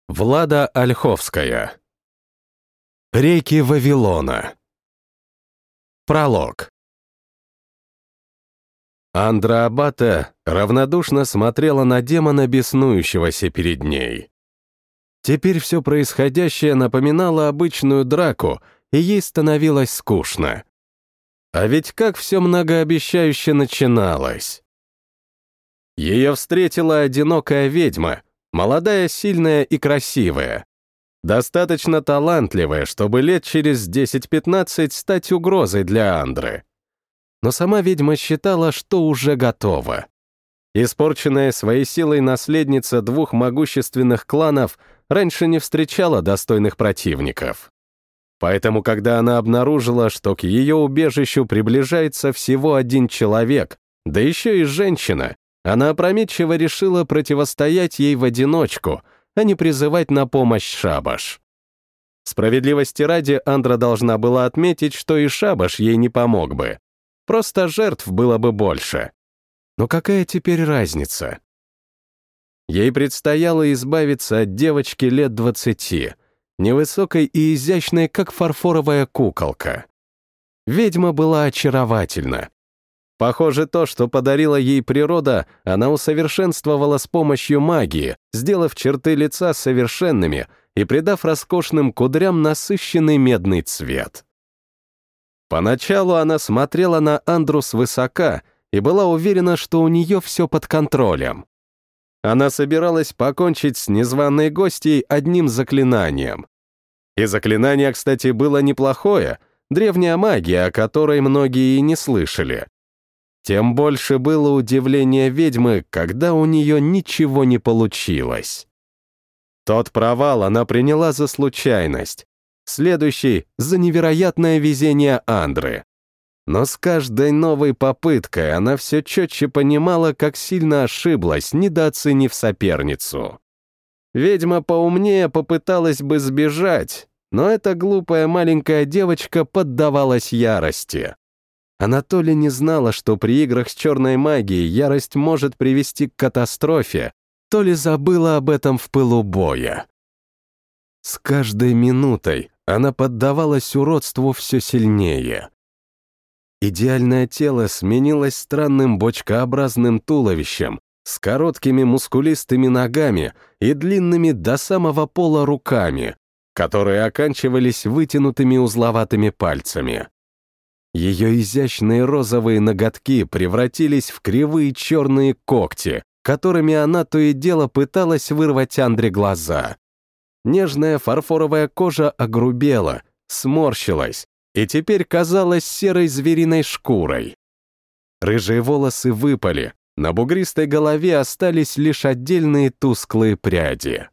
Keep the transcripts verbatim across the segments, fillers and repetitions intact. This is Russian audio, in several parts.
Влада Ольховская. Реки Вавилона. Пролог. Андра Аббата равнодушно смотрела на демона, беснующегося перед ней. Теперь все происходящее напоминало обычную драку, и ей становилось скучно. А ведь как все многообещающе начиналось. Ее встретила одинокая ведьма, молодая, сильная и красивая. Достаточно талантливая, чтобы лет через десять-пятнадцать стать угрозой для Андры. Но сама ведьма считала, что уже готова. Испорченная своей силой наследница двух могущественных кланов раньше не встречала достойных противников. Поэтому, когда она обнаружила, что к ее убежищу приближается всего один человек, да еще и женщина, она опрометчиво решила противостоять ей в одиночку, а не призывать на помощь Шабаш. Справедливости ради, Андра должна была отметить, что и Шабаш ей не помог бы. Просто жертв было бы больше. Но какая теперь разница? Ей предстояло избавиться от девочки лет двадцати, невысокой и изящной, как фарфоровая куколка. Ведьма была очаровательна. Похоже, то, что подарила ей природа, она усовершенствовала с помощью магии, сделав черты лица совершенными и придав роскошным кудрям насыщенный медный цвет. Поначалу она смотрела на Андру свысока и была уверена, что у нее все под контролем. Она собиралась покончить с незваной гостьей одним заклинанием. И заклинание, кстати, было неплохое, древняя магия, о которой многие и не слышали. Тем больше было удивление ведьмы, когда у нее ничего не получилось. Тот провал она приняла за случайность, следующий — за невероятное везение Андры. Но с каждой новой попыткой она все четче понимала, как сильно ошиблась, недооценив соперницу. Ведьма поумнее попыталась бы сбежать, но эта глупая маленькая девочка поддавалась ярости. Она то ли не знала, что при играх с черной магией ярость может привести к катастрофе, то ли забыла об этом в пылу боя. С каждой минутой она поддавалась уродству все сильнее. Идеальное тело сменилось странным бочкообразным туловищем с короткими мускулистыми ногами и длинными до самого пола руками, которые оканчивались вытянутыми узловатыми пальцами. Ее изящные розовые ноготки превратились в кривые черные когти, которыми она то и дело пыталась вырвать Андре глаза. Нежная фарфоровая кожа огрубела, сморщилась и теперь казалась серой звериной шкурой. Рыжие волосы выпали, на бугристой голове остались лишь отдельные тусклые пряди.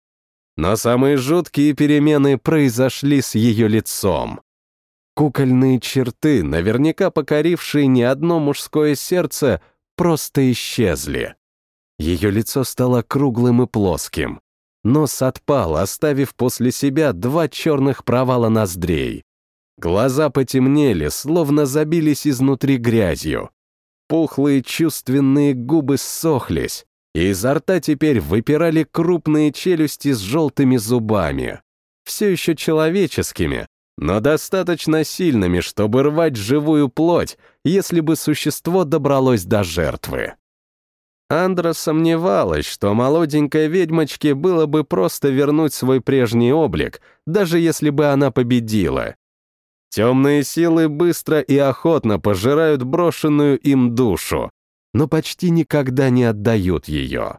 Но самые жуткие перемены произошли с ее лицом. Кукольные черты, наверняка покорившие не одно мужское сердце, просто исчезли. Ее лицо стало круглым и плоским. Нос отпал, оставив после себя два черных провала ноздрей. Глаза потемнели, словно забились изнутри грязью. Пухлые чувственные губы ссохлись, и изо рта теперь выпирали крупные челюсти с желтыми зубами. Все еще человеческими, но достаточно сильными, чтобы рвать живую плоть, если бы существо добралось до жертвы. Андра сомневалась, что молоденькой ведьмочке было бы просто вернуть свой прежний облик, даже если бы она победила. Темные силы быстро и охотно пожирают брошенную им душу, но почти никогда не отдают ее.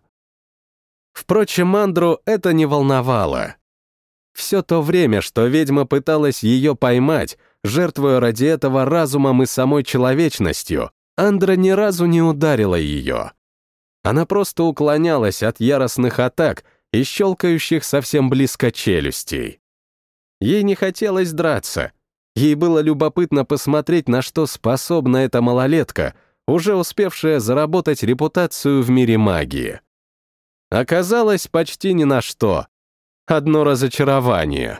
Впрочем, Андру это не волновало. Все то время, что ведьма пыталась ее поймать, жертвуя ради этого разумом и самой человечностью, Андра ни разу не ударила ее. Она просто уклонялась от яростных атак и щелкающих совсем близко челюстей. Ей не хотелось драться. Ей было любопытно посмотреть, на что способна эта малолетка, уже успевшая заработать репутацию в мире магии. Оказалось, почти ни на что. Одно разочарование.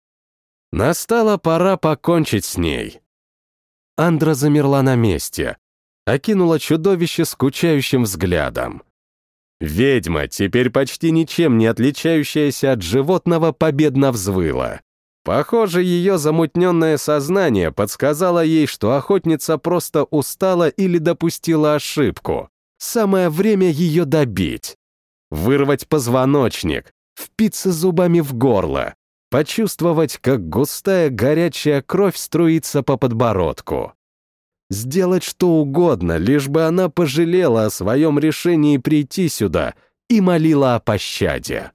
Настала пора покончить с ней. Андра замерла на месте, окинула чудовище скучающим взглядом. Ведьма, теперь почти ничем не отличающаяся от животного, победно взвыла. Похоже, ее замутненное сознание подсказало ей, что охотница просто устала или допустила ошибку. Самое время ее добить. Вырвать позвоночник, впиться зубами в горло, почувствовать, как густая горячая кровь струится по подбородку. Сделать что угодно, лишь бы она пожалела о своем решении прийти сюда и молила о пощаде.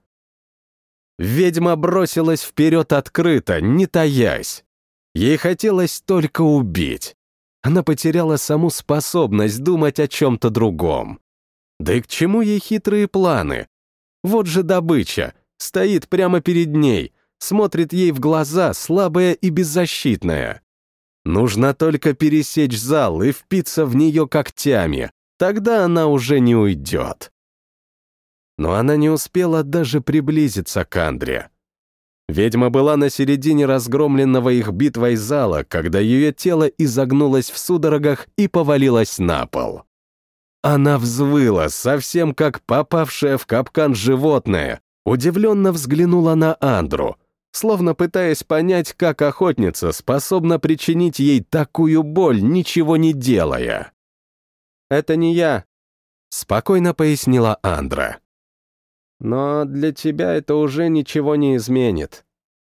Ведьма бросилась вперед открыто, не таясь. Ей хотелось только убить. Она потеряла саму способность думать о чем-то другом. Да и к чему ей хитрые планы? Вот же добыча, стоит прямо перед ней, смотрит ей в глаза, слабая и беззащитная. Нужно только пересечь зал и впиться в нее когтями, тогда она уже не уйдет. Но она не успела даже приблизиться к Андре. Ведьма была на середине разгромленного их битвой зала, когда ее тело изогнулось в судорогах и повалилось на пол. Она взвыла, совсем как попавшая в капкан животное, удивленно взглянула на Андру, словно пытаясь понять, как охотница способна причинить ей такую боль, ничего не делая. «Это не я», — спокойно пояснила Андра. «Но для тебя это уже ничего не изменит».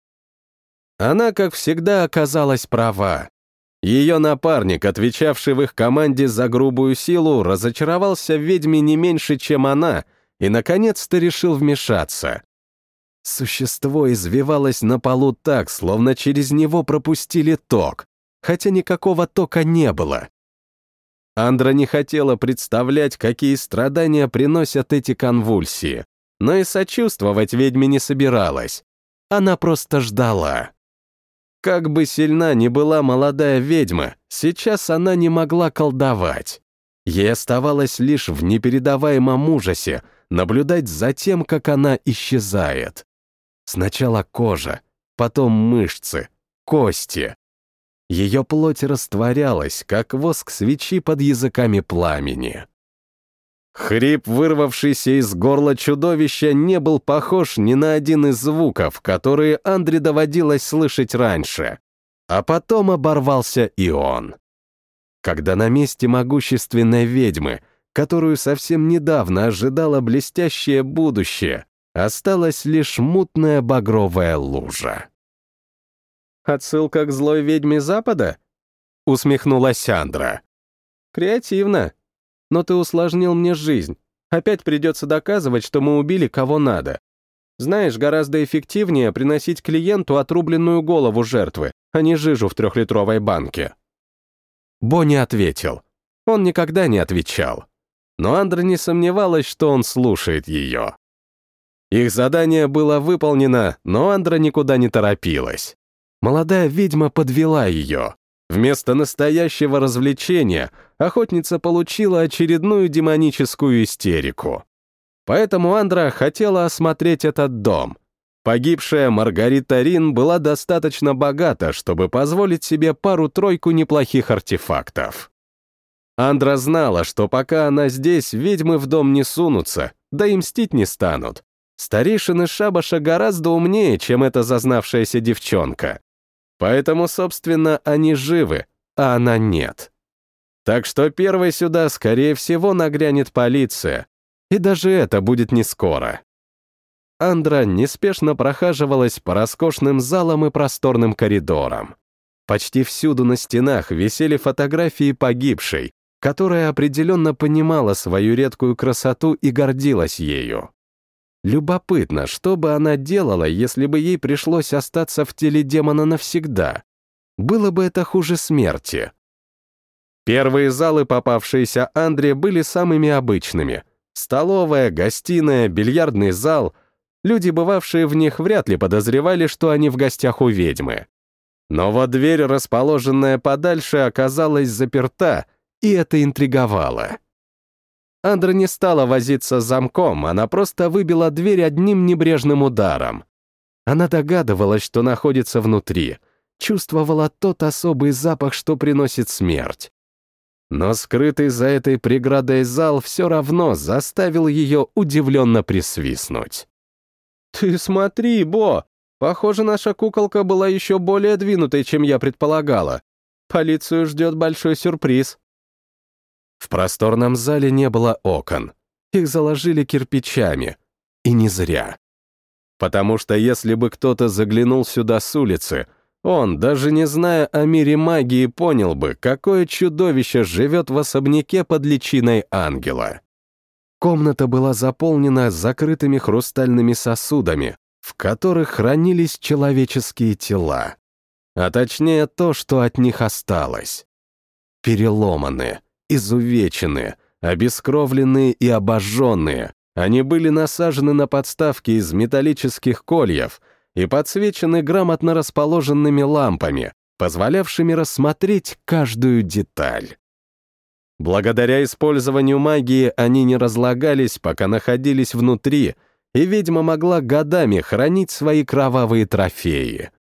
Она, как всегда, оказалась права. Ее напарник, отвечавший в их команде за грубую силу, разочаровался в ведьме не меньше, чем она, и, наконец-то, решил вмешаться. Существо извивалось на полу так, словно через него пропустили ток, хотя никакого тока не было. Андра не хотела представлять, какие страдания приносят эти конвульсии, но и сочувствовать ведьме не собиралась. Она просто ждала. Как бы сильна ни была молодая ведьма, сейчас она не могла колдовать. Ей оставалось лишь в непередаваемом ужасе наблюдать за тем, как она исчезает. Сначала кожа, потом мышцы, кости. Ее плоть растворялась, как воск свечи под языками пламени. Хрип, вырвавшийся из горла чудовища, не был похож ни на один из звуков, которые Андре доводилось слышать раньше. А потом оборвался и он. Когда на месте могущественной ведьмы, которую совсем недавно ожидало блестящее будущее, осталась лишь мутная багровая лужа. «Отсылка к злой ведьме Запада?» — усмехнулась Андра. «Креативно. Но ты усложнил мне жизнь. Опять придется доказывать, что мы убили кого надо. Знаешь, гораздо эффективнее приносить клиенту отрубленную голову жертвы, а не жижу в трехлитровой банке». Бо не ответил. Он никогда не отвечал. Но Андра не сомневалась, что он слушает ее. Их задание было выполнено, но Андра никуда не торопилась. Молодая ведьма подвела ее. Вместо настоящего развлечения охотница получила очередную демоническую истерику. Поэтому Андра хотела осмотреть этот дом. Погибшая Маргарита Рин была достаточно богата, чтобы позволить себе пару-тройку неплохих артефактов. Андра знала, что пока она здесь, ведьмы в дом не сунутся, да и мстить не станут. Старейшины шабаша гораздо умнее, чем эта зазнавшаяся девчонка. Поэтому, собственно, они живы, а она нет. Так что первой сюда, скорее всего, нагрянет полиция. И даже это будет не скоро. Андра неспешно прохаживалась по роскошным залам и просторным коридорам. Почти всюду на стенах висели фотографии погибшей, которая определенно понимала свою редкую красоту и гордилась ею. Любопытно, что бы она делала, если бы ей пришлось остаться в теле демона навсегда? Было бы это хуже смерти. Первые залы, попавшиеся Андре, были самыми обычными. Столовая, гостиная, бильярдный зал. Люди, бывавшие в них, вряд ли подозревали, что они в гостях у ведьмы. Но вот дверь, расположенная подальше, оказалась заперта, и это интриговало. Андра не стала возиться с замком, она просто выбила дверь одним небрежным ударом. Она догадывалась, что находится внутри, чувствовала тот особый запах, что приносит смерть. Но скрытый за этой преградой зал все равно заставил ее удивленно присвистнуть. «Ты смотри, Бо! Похоже, наша куколка была еще более двинутой, чем я предполагала. Полицию ждет большой сюрприз». В просторном зале не было окон. Их заложили кирпичами. И не зря. Потому что если бы кто-то заглянул сюда с улицы, он, даже не зная о мире магии, понял бы, какое чудовище живет в особняке под личиной ангела. Комната была заполнена закрытыми хрустальными сосудами, в которых хранились человеческие тела. А точнее то, что от них осталось. Переломанные, изувеченные, обескровленные и обожженные, они были насажены на подставки из металлических кольев и подсвечены грамотно расположенными лампами, позволявшими рассмотреть каждую деталь. Благодаря использованию магии они не разлагались, пока находились внутри, и ведьма могла годами хранить свои кровавые трофеи.